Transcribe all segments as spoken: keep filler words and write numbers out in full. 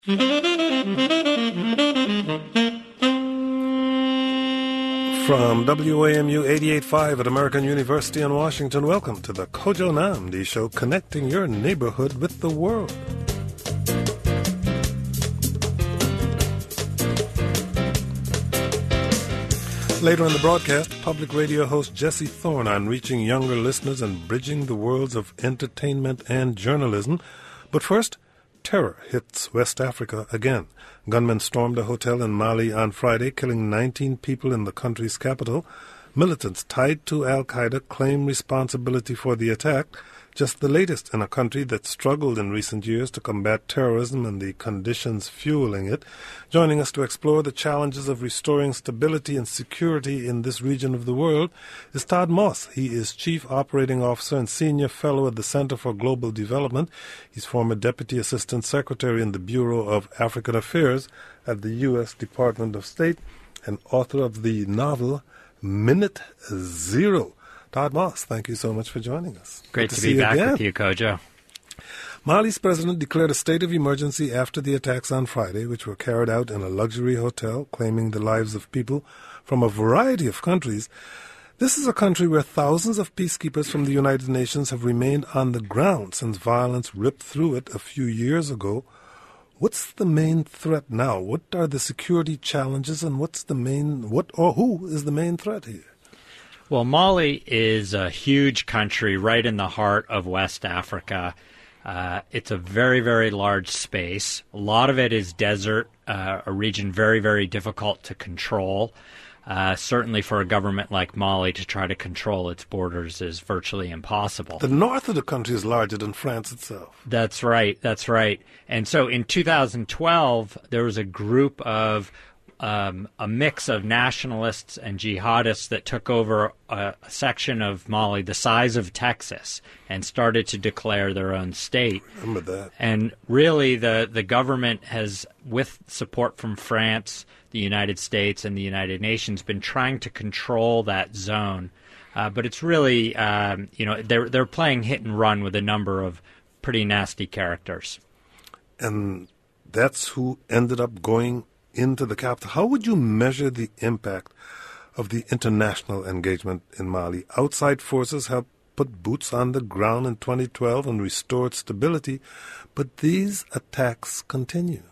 From W A M U eighty-eight point five at American University in Washington, welcome to the Kojo Namdi Show, connecting your neighborhood with the world. Later in the broadcast, public radio host Jesse Thorne on reaching younger listeners and bridging the worlds of entertainment and journalism. But first, terror hits West Africa again. Gunmen stormed a hotel in Mali on Friday, killing nineteen people in the country's capital. Militants tied to al-Qaeda claim responsibility for the attack, just the latest in a country that struggled in recent years to combat terrorism and the conditions fueling it. Joining us to explore the challenges of restoring stability and security in this region of the world is Todd Moss. He is Chief Operating Officer and Senior Fellow at the Center for Global Development. He's former Deputy Assistant Secretary in the Bureau of African Affairs at the U S Department of State and author of the novel Minute Zero. Todd Moss, thank you so much for joining us. Great to, to be back again with you, Kojo. Mali's president declared a state of emergency after the attacks on Friday, which were carried out in a luxury hotel, claiming the lives of people from a variety of countries. This is a country where thousands of peacekeepers from the United Nations have remained on the ground since violence ripped through it a few years ago. What's the main threat now? What are the security challenges, and what's the main, what or who is the main threat here? Well, Mali is a huge country right in the heart of West Africa. Uh, it's a very, very large space. A lot of it is desert, uh, a region very, very difficult to control. Uh, certainly for a government like Mali to try to control its borders is virtually impossible. The north of the country is larger than France itself. That's right. That's right. And so in two thousand twelve, there was a group of Um, a mix of nationalists and jihadists that took over a, a section of Mali the size of Texas and started to declare their own state. Remember that. And really the, the government has, with support from France, the United States, and the United Nations, been trying to control that zone. Uh, but it's really, um, you know, they're, they're playing hit and run with a number of pretty nasty characters. And that's who ended up going into the capital. How would you measure the impact of the international engagement in Mali? Outside forces have put boots on the ground in twenty twelve and restored stability, but these attacks continue.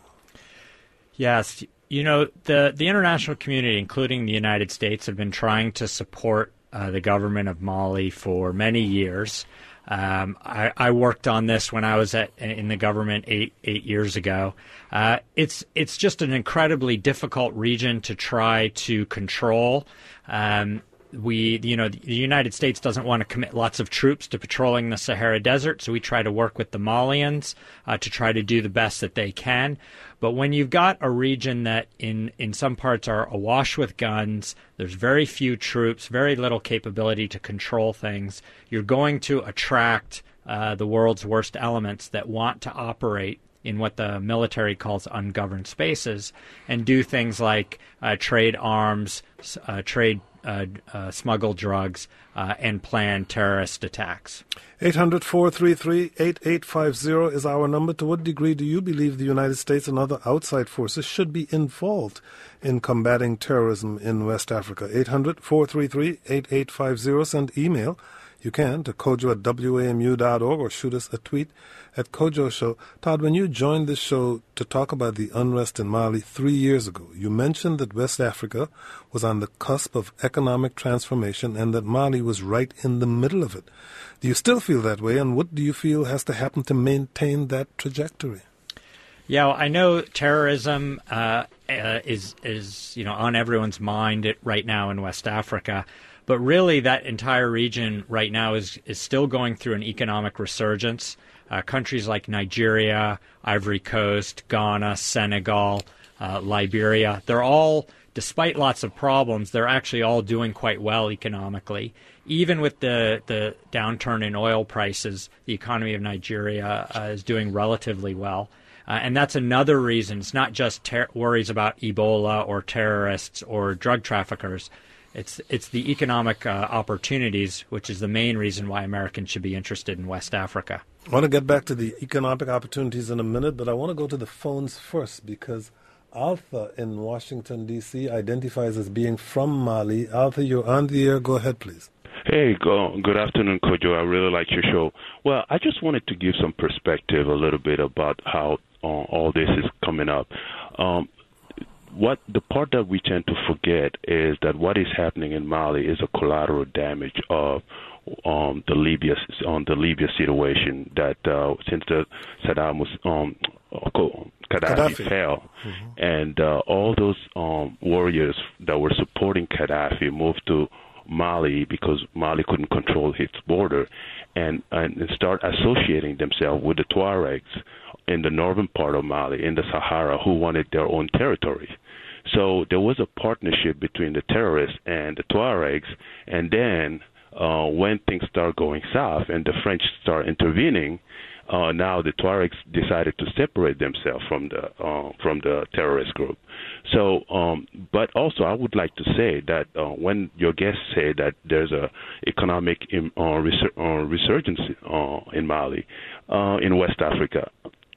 Yes. You know, the, the international community, including the United States, have been trying to support uh, the government of Mali for many years. Um, I, I worked on this when I was at, in the government eight eight years ago. Uh, it's it's just an incredibly difficult region to try to control. Um, we, you know, the United States doesn't want to commit lots of troops to patrolling the Sahara Desert, so we try to work with the Malians uh, to try to do the best that they can. But when you've got a region that in, in some parts are awash with guns, there's very few troops, very little capability to control things, you're going to attract uh, the world's worst elements that want to operate in what the military calls ungoverned spaces and do things like uh, trade arms, uh, trade Uh, uh, smuggle drugs, uh, and plan terrorist attacks. eight hundred, four three three, eight eight five zero is our number. To what degree do you believe the United States and other outside forces should be involved in combating terrorism in West Africa? eight hundred, four three three, eight eight five zero. Send email. You can to kojo at w a m u dot org or shoot us a tweet at Kojo Show. Todd, when you joined this show to talk about the unrest in Mali three years ago, you mentioned that West Africa was on the cusp of economic transformation and that Mali was right in the middle of it. Do you still feel that way, and what do you feel has to happen to maintain that trajectory? Yeah, well, I know terrorism uh, uh, is, is you know, on everyone's mind right now in West Africa. But really, that entire region right now is, is still going through an economic resurgence. Uh, countries like Nigeria, Ivory Coast, Ghana, Senegal, uh, Liberia, they're all, despite lots of problems, they're actually all doing quite well economically. Even with the, the downturn in oil prices, the economy of Nigeria uh, is doing relatively well. Uh, and that's another reason. It's not just ter- worries about Ebola or terrorists or drug traffickers. It's it's the economic uh, opportunities, which is the main reason why Americans should be interested in West Africa. I want to get back to the economic opportunities in a minute, but I want to go to the phones first because Alpha in Washington, D C identifies as being from Mali. Alpha, you're on the air. Go ahead, please. Hey, go, good afternoon, Kojo. I really like your show. Well, I just wanted to give some perspective a little bit about how uh, all this is coming up. Um, what the part that we tend to forget is that what is happening in Mali is a collateral damage of um, the Libya on the Libya situation that uh, since the Saddam was um, Gaddafi, Gaddafi fell, mm-hmm. and uh, all those um, warriors that were supporting Gaddafi moved to Mali because Mali couldn't control its border, and and start associating themselves with the Tuaregs in the northern part of Mali, in the Sahara, who wanted their own territory. So there was a partnership between the terrorists and the Tuaregs, and then uh, when things start going south and the French start intervening, uh, now the Tuaregs decided to separate themselves from the uh, from the terrorist group. So, um, but also I would like to say that uh, when your guests say that there's a economic um, uh, resur- uh, resurgence uh, in Mali, uh, in West Africa,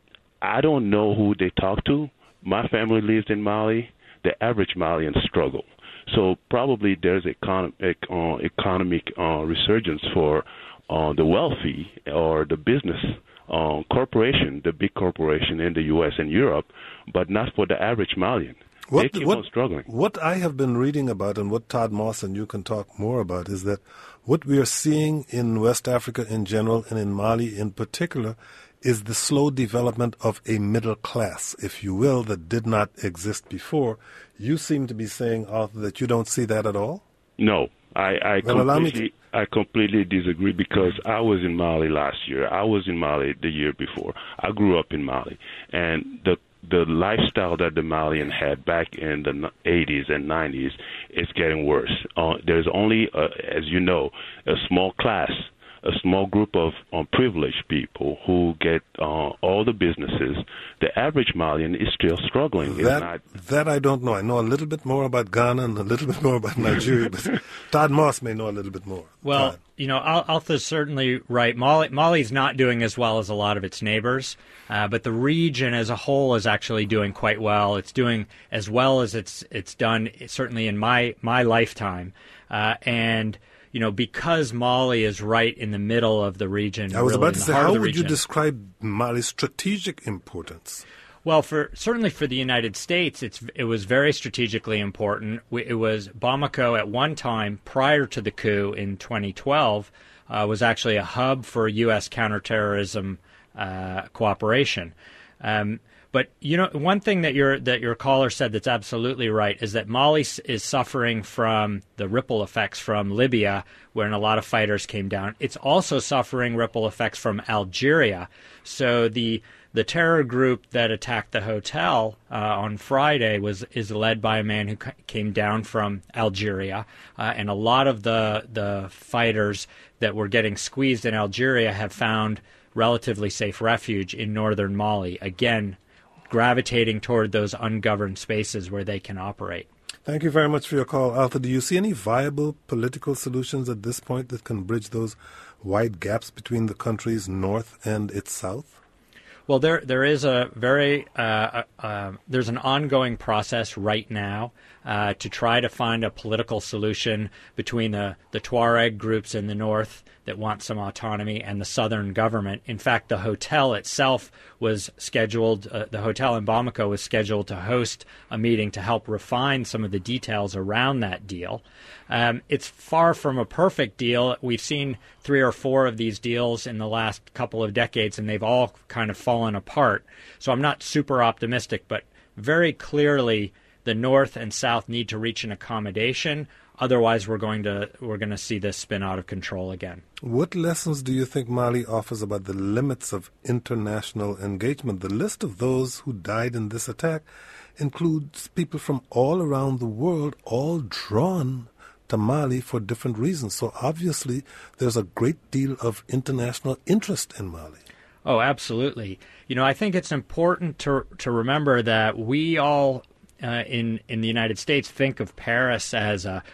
I don't know who they talk to. My family lives in Mali. The average Malian struggle. So probably there's econ- uh, economic uh, resurgence for uh, the wealthy or the business uh, corporation, the big corporation in the U S and Europe, but not for the average Malian. What, they keep what, on struggling. What I have been reading about, and what Todd Moss and you can talk more about, is that what we are seeing in West Africa in general and in Mali in particular is the slow development of a middle class, if you will, that did not exist before. You seem to be saying, Arthur, that you don't see that at all? No, I, I, well, completely, to... I completely disagree because I was in Mali last year. I was in Mali the year before. I grew up in Mali. And the the lifestyle that the Malian had back in the eighties and nineties is getting worse. Uh, there's only, uh, as you know, a small class, a small group of um, privileged people who get uh, all the businesses. The average Malian is still struggling. That, not... that I don't know. I know a little bit more about Ghana and a little bit more about Nigeria, but Todd Moss may know a little bit more. Well, Todd. you know, Al- Alpha's certainly right. Mali, Mali's not doing as well as a lot of its neighbors, uh, but the region as a whole is actually doing quite well. It's doing as well as it's it's done, certainly in my, my lifetime. Uh, and... You know, because Mali is right in the middle of the region. I was really about to say, how would region. you describe Mali's strategic importance? Well, for certainly for the United States, it's it was very strategically important. It was Bamako at one time, prior to the coup in twenty twelve, uh, was actually a hub for U S counterterrorism uh, cooperation. Um, But you know, one thing that your that your caller said that's absolutely right is that Mali is suffering from the ripple effects from Libya, when a lot of fighters came down. It's also suffering ripple effects from Algeria. So the the terror group that attacked the hotel uh, on Friday was is led by a man who c- came down from Algeria, uh, and a lot of the the fighters that were getting squeezed in Algeria have found relatively safe refuge in northern Mali. Again, gravitating toward those ungoverned spaces where they can operate. Thank you very much for your call, Alpha. Do you see any viable political solutions at this point that can bridge those wide gaps between the country's north and its south? Well, there there is a very uh, uh, there's an ongoing process right now uh, to try to find a political solution between the, the Tuareg groups in the north that want some autonomy and the southern government. In fact, the hotel itself was scheduled, uh, the hotel in Bamako was scheduled to host a meeting to help refine some of the details around that deal. Um, it's far from a perfect deal. We've seen three or four of these deals in the last couple of decades, and they've all kind of fallen apart. So I'm not super optimistic, but very clearly the North and South need to reach an accommodation. Otherwise, we're going to we're going to see this spin out of control again. What lessons do you think Mali offers about the limits of international engagement? The list of those who died in this attack includes people from all around the world, all drawn to Mali for different reasons. So obviously, there's a great deal of international interest in Mali. Oh, absolutely. You know, I think it's important to to remember that we all uh, in in the United States think of Paris as a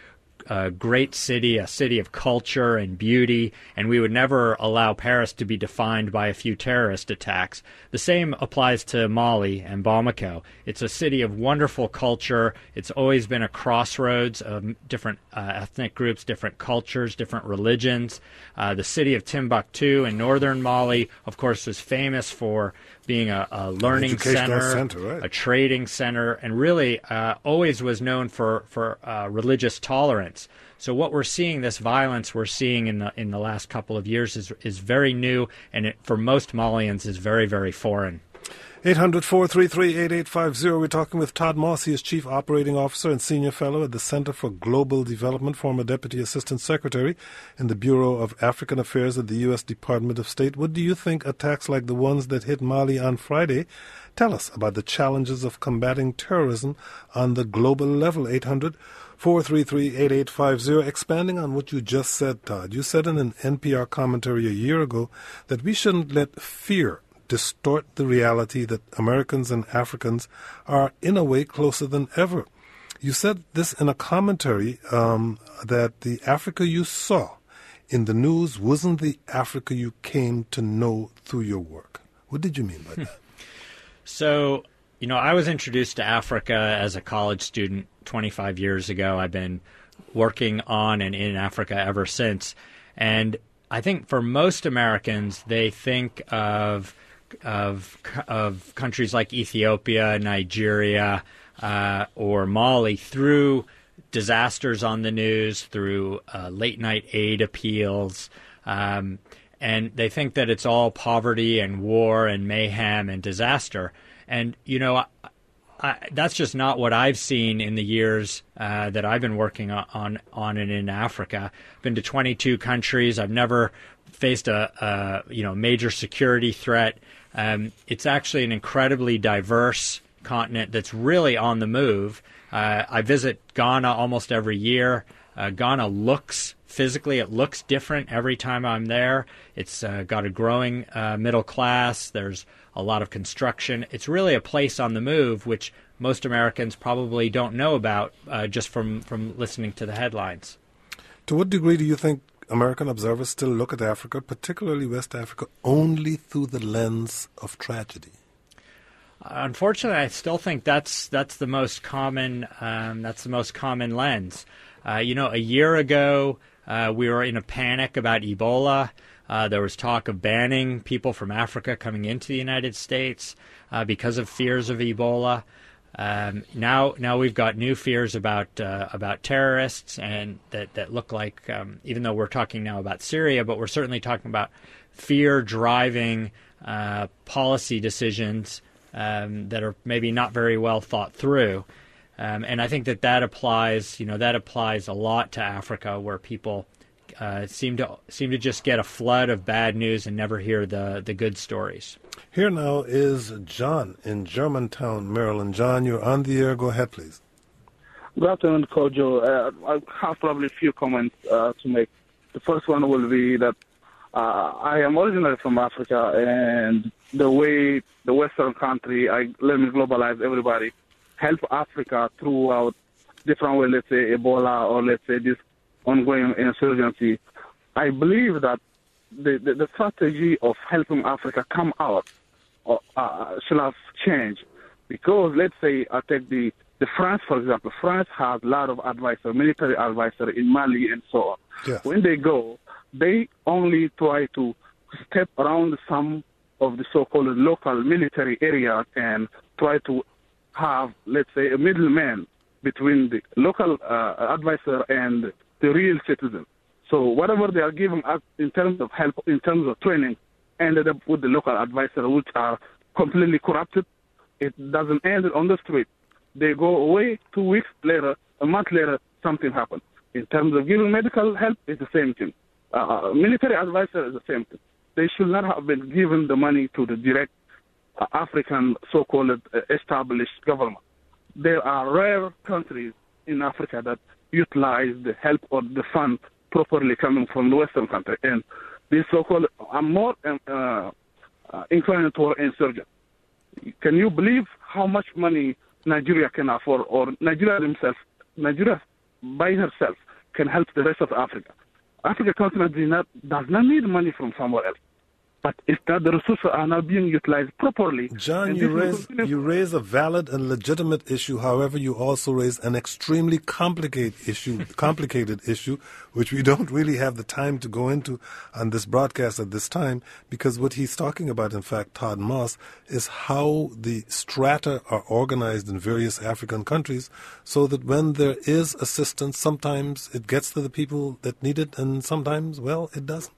a great city, a city of culture and beauty, and we would never allow Paris to be defined by a few terrorist attacks. The same applies to Mali and Bamako. It's a city of wonderful culture. It's always been a crossroads of different uh, ethnic groups, different cultures, different religions. Uh, the city of Timbuktu in northern Mali, of course, is famous for being a, a learning center, center right. a trading center, and really uh, always was known for, for uh, religious tolerance. So what we're seeing, this violence we're seeing in the in the last couple of years is is very new, and it, for most Malians is very, very foreign. eight hundred, four three three, eight eight five zero. We're talking with Todd Moss. He is Chief Operating Officer and Senior Fellow at the Center for Global Development, former Deputy Assistant Secretary in the Bureau of African Affairs at the U S Department of State. What do you think attacks like the ones that hit Mali on Friday tell us about the challenges of combating terrorism on the global level? eight hundred, four three three, eight eight five zero. Expanding on what you just said, Todd, you said in an N P R commentary a year ago that we shouldn't let fear distort the reality that Americans and Africans are in a way closer than ever. You said this in a commentary um, that the Africa you saw in the news wasn't the Africa you came to know through your work. What did you mean by that? So, you know, I was introduced to Africa as a college student twenty-five years ago. I've been working on and in Africa ever since. And I think for most Americans, they think of of of countries like Ethiopia, Nigeria, uh, or Mali through disasters on the news, through uh, late-night aid appeals, um, and they think that it's all poverty and war and mayhem and disaster. And, you know, I, I, that's just not what I've seen in the years uh, that I've been working on, on, on and in Africa. I've been to twenty-two countries. I've never faced a, a you know major security threat. Um, it's actually an incredibly diverse continent that's really on the move. Uh, I visit Ghana almost every year. Uh, Ghana looks, physically, it looks different every time I'm there. It's uh, got a growing uh, middle class. There's a lot of construction. It's really a place on the move, which most Americans probably don't know about uh, just from, from listening to the headlines. To what degree do you think American observers still look at Africa, particularly West Africa, only through the lens of tragedy? Unfortunately, I still think that's that's the most common um, that's the most common lens. Uh, you know, a year ago, uh, we were in a panic about Ebola. Uh, there was talk of banning people from Africa coming into the United States uh, because of fears of Ebola. Um, now, now we've got new fears about uh, about terrorists, and that that look like, um, even though we're talking now about Syria, but we're certainly talking about fear driving uh, policy decisions um, that are maybe not very well thought through. Um, and I think that that applies, you know, that applies a lot to Africa, where people uh, seem to seem to just get a flood of bad news and never hear the the good stories. Here now is John in Germantown, Maryland. John, you're on the air. Go ahead, please. Good afternoon, Kojo. Uh, I have probably a few comments uh, to make. The first one will be that uh, I am originally from Africa, and the way the Western country, I let me globalize everybody, help Africa throughout different ways, let's say Ebola or let's say this ongoing insurgency. I believe that the, the, the strategy of helping Africa come out uh, should have changed. Because let's say I take the, the France, for example. France has a lot of advisors, military advisors in Mali and so on. Yes. When they go, they only try to step around some of the so-called local military areas and try to have, let's say, a middleman between the local uh, advisor and the real citizen. So whatever they are giving us in terms of help, in terms of training, ended up with the local advisor, which are completely corrupted. It doesn't end on the street. They go away two weeks later, a month later, something happens. In terms of giving medical help, it's the same thing. Uh, military advisor is the same thing. They should not have been given the money to the direct uh, African so-called uh, established government. There are rare countries in Africa that utilize the help or the fund properly coming from the Western country. And these so-called are more uh, uh, inclined toward insurgents. Can you believe how much money Nigeria can afford, or Nigeria themselves, Nigeria by herself can help the rest of Africa. Africa continent does not, does not need money from somewhere else. But it's that the resources are not being utilized properly. John, you raise, you raise a valid and legitimate issue. However, you also raise an extremely complicated issue, complicated issue, which we don't really have the time to go into on this broadcast at this time, because what he's talking about, in fact, Todd Moss, is how the strata are organized in various African countries so that when there is assistance, sometimes it gets to the people that need it, and sometimes, well, it doesn't.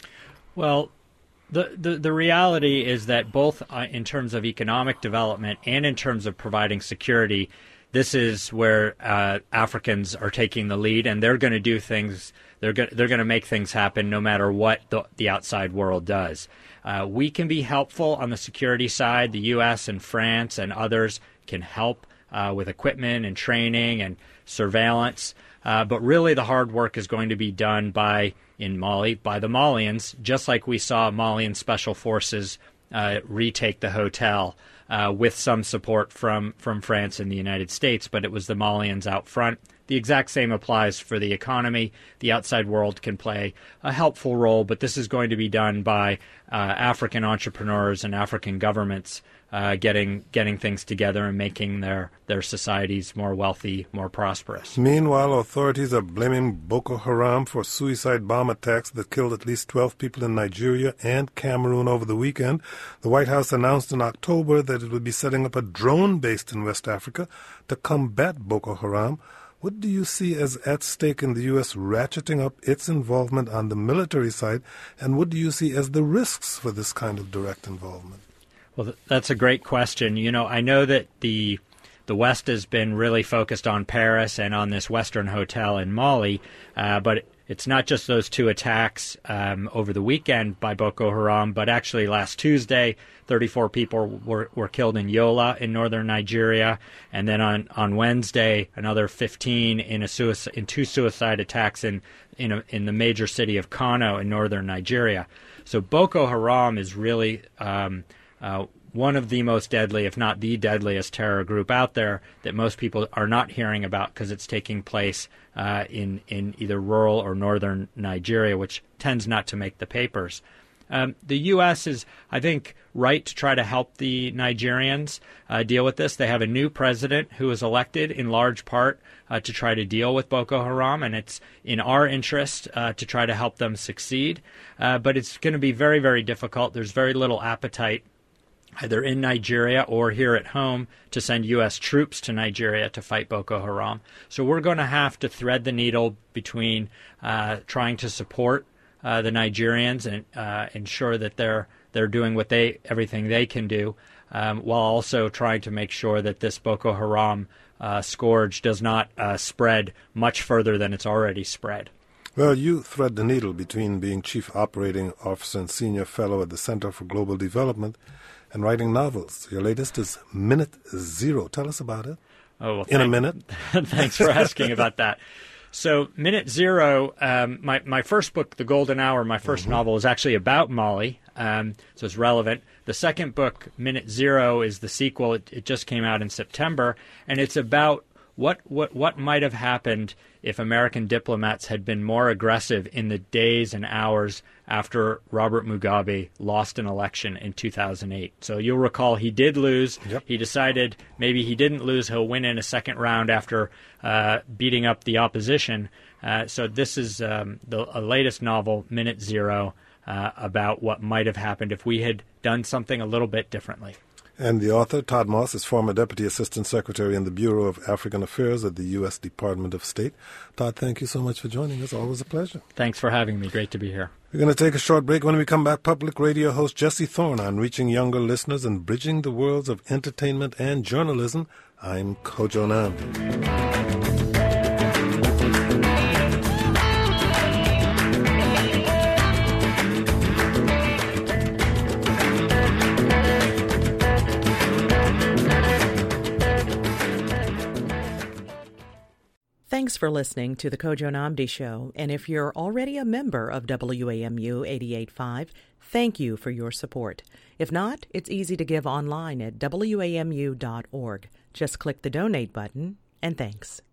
Well, The, the the reality is that both uh, in terms of economic development and in terms of providing security, this is where uh, Africans are taking the lead, and they're going to do things. They're going they're going to make things happen no matter what the, the outside world does. Uh, we can be helpful on the security side. The U S and France and others can help uh, with equipment and training and surveillance. Uh, but really, the hard work is going to be done by in Mali by the Malians, just like we saw Malian special forces uh, retake the hotel uh, with some support from, from France and the United States, but it was the Malians out front. The exact same applies for the economy. The outside world can play a helpful role, but this is going to be done by uh, African entrepreneurs and African governments uh, getting getting things together and making their, their societies more wealthy, more prosperous. Meanwhile, authorities are blaming Boko Haram for suicide bomb attacks that killed at least twelve people in Nigeria and Cameroon over the weekend. The White House announced in October that it would be setting up a drone based in West Africa to combat Boko Haram. What do you see as at stake in the U S ratcheting up its involvement on the military side, and what do you see as the risks for this kind of direct involvement? Well, that's a great question. You know, I know that the the West has been really focused on Paris and on this Western hotel in Mali, uh, but it's not just those two attacks um, over the weekend by Boko Haram, but actually last Tuesday, thirty-four people were, were killed in Yola in northern Nigeria, and then on, on Wednesday, another fifteen in a suicide, in two suicide attacks in in, a, in the major city of Kano in northern Nigeria. So Boko Haram is really um, uh, one of the most deadly, if not the deadliest terror group out there that most people are not hearing about because it's taking place uh, in, in either rural or northern Nigeria, which tends not to make the papers. Um, the U S is, I think, right to try to help the Nigerians uh, deal with this. They have a new president who was elected in large part uh, to try to deal with Boko Haram, and it's in our interest uh, to try to help them succeed. Uh, but it's going to be very, very difficult. There's very little appetite either in Nigeria or here at home to send U S troops to Nigeria to fight Boko Haram. So we're going to have to thread the needle between uh, trying to support uh, the Nigerians and uh, ensure that they're they're doing what they everything they can do, um, while also trying to make sure that this Boko Haram uh, scourge does not uh, spread much further than it's already spread. Well, you thread the needle between being Chief Operating Officer and Senior Fellow at the Center for Global Development and writing novels. Your latest is Minute Zero. Tell us about it. Oh, well, in thank, a minute. Thanks for asking about that. So Minute Zero, um, my, my first book, The Golden Hour, my first mm-hmm. novel, is actually about Mali, um, so it's relevant. The second book, Minute Zero, is the sequel. It, it just came out in September, and it's about what, what, what might have happened if American diplomats had been more aggressive in the days and hours after Robert Mugabe lost an election in two thousand eight. So you'll recall he did lose. Yep. He decided maybe he didn't lose. He'll win in a second round after uh, beating up the opposition. Uh, so this is um, the a latest novel, Minute Zero, uh, about what might have happened if we had done something a little bit differently. And the author, Todd Moss, is former Deputy Assistant Secretary in the Bureau of African Affairs at the U S Department of State. Todd, thank you so much for joining us. Always a pleasure. Thanks for having me. Great to be here. We're going to take a short break. When we come back, public radio host Jesse Thorne on reaching younger listeners and bridging the worlds of entertainment and journalism. I'm Kojo Nnamdi. Thanks for listening to the Kojo Nnamdi Show, and if you're already a member of W A M U eighty-eight point five, thank you for your support. If not, it's easy to give online at W A M U dot org. Just click the donate button, and thanks.